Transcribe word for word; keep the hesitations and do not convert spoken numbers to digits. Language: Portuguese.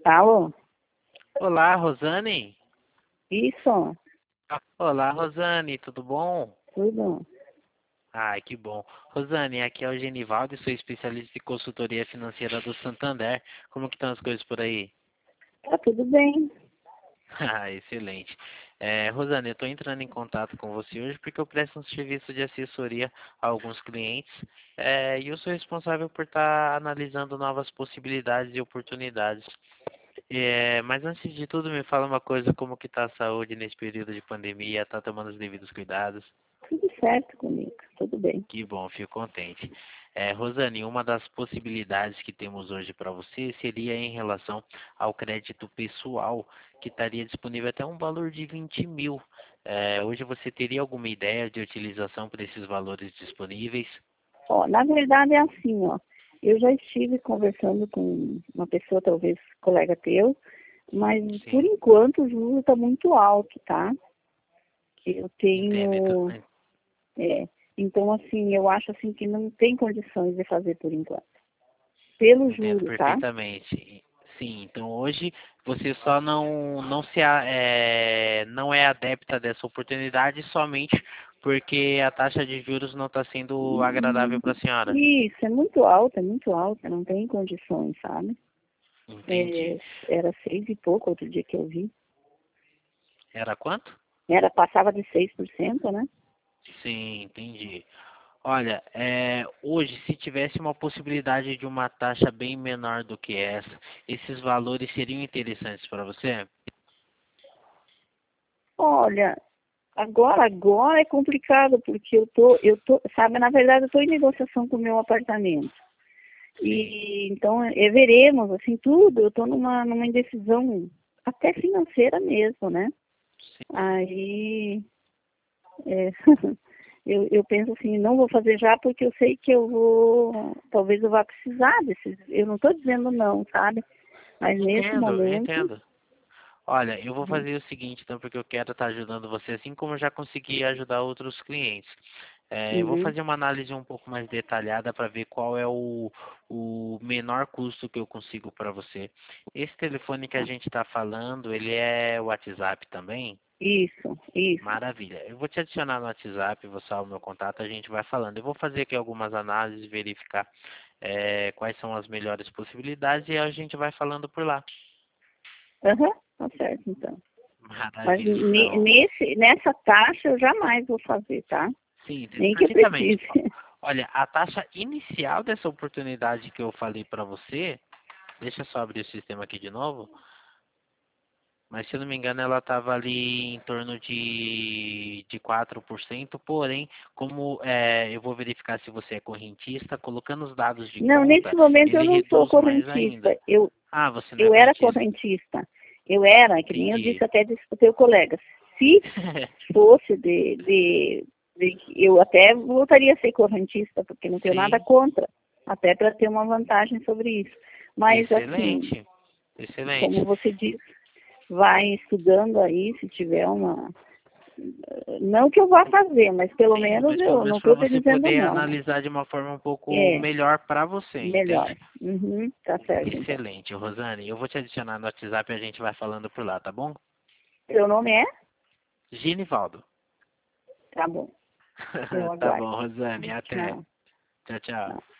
Alô? Olá, Rosane. Isso, Olá, Rosane, tudo bom? tudo. Ai, que bom. Rosane, aqui é o Genivaldo, sou especialista em consultoria financeira do Santander. Como que estão as coisas por aí? Tá tudo bem. Ah, excelente. É, Rosane, eu estou entrando em contato com você hoje porque eu presto um serviço de assessoria a alguns clientes, é, e eu sou responsável por estar analisando novas possibilidades e oportunidades. É, mas antes de tudo, me fala uma coisa, como que está a saúde nesse período de pandemia? Está tomando os devidos cuidados? Tudo certo comigo, tudo bem. Que bom, fico contente. É, Rosane, uma das possibilidades que temos hoje para você seria em relação ao crédito pessoal, que estaria disponível até um valor de vinte mil. É, hoje você teria alguma ideia de utilização para esses valores disponíveis? Ó, na verdade é assim, ó. Eu já estive conversando com uma pessoa, talvez colega teu, mas por Sim, enquanto o juro está muito alto, tá? Eu entendo. Então, tenho, é, então assim, eu acho assim que não tem condições de fazer por enquanto. Pelo entendo juro, tá? perfeitamente. Sim, então hoje você só não não se a- é, não é adepta dessa oportunidade somente porque a taxa de juros não está sendo agradável Hum, para a senhora. Isso, é muito alta, é muito alta, não tem condições, sabe? Entendi. É, era seis e pouco outro dia que eu vi. Era quanto? Era, passava de seis por cento, né? Sim, entendi. Olha, é, hoje, se tivesse uma possibilidade de uma taxa bem menor do que essa, esses valores seriam interessantes para você? Olha, agora, agora é complicado, porque eu tô, eu tô, sabe, na verdade eu tô em negociação com o meu apartamento. Sim, E então, é, veremos, assim, tudo, eu tô numa, numa indecisão até financeira mesmo, né? sim. Aí, é, eu, eu penso assim, não vou fazer já porque eu sei que eu vou, talvez eu vá precisar desses, eu não estou dizendo não, sabe? Mas nesse Entendo, momento, entendo. Olha, eu vou uhum, fazer o seguinte, então, porque eu quero estar ajudando você, assim como eu já consegui ajudar outros clientes. É, eu vou uhum, fazer uma análise um pouco mais detalhada para ver qual é o, o menor custo que eu consigo para você. Esse telefone que a tá. gente está falando, ele é WhatsApp também? Isso, isso. Maravilha. Eu vou te adicionar no WhatsApp, vou salvar o meu contato, a gente vai falando. Eu vou fazer aqui algumas análises, verificar é, quais são as melhores possibilidades e a gente vai falando por lá. Aham, tá certo, então. Mas Maravilha, ne- então. nesse, nessa taxa eu jamais vou fazer, tá? Sim, entendo Nem que eu perfeitamente. precise. Olha, a taxa inicial dessa oportunidade que eu falei para você, deixa eu só abrir o sistema aqui de novo, mas se eu não me engano ela estava ali em torno de, de quatro por cento, porém, como é, eu vou verificar se você é correntista, colocando os dados de Não, nesse conta, momento eu ele não sou reduz mais correntista. ainda. Eu, Ah, você não é eu era correntista. correntista. Eu era, que nem eu Entendi. disse até disse pro teu colega. Se fosse de, de, de. Eu até voltaria a ser correntista, porque não tenho nada Sim, contra. Até para ter uma vantagem sobre isso. Mas, assim, excelente, excelente. como você disse, vai estudando aí, se tiver uma. Não que eu vá fazer, mas pelo Sim, menos mas pelo eu menos não para estou te você dizendo poder não. analisar de uma forma um pouco É, melhor para você, melhor. entende? Uhum, tá certo, então. Excelente, Rosane. Eu vou te adicionar no WhatsApp e a gente vai falando por lá, tá bom? Seu nome é? Ginivaldo. Tá bom. Eu Tá aguardo. bom, Rosane. Até. Tchau. Tchau, tchau. Tchau.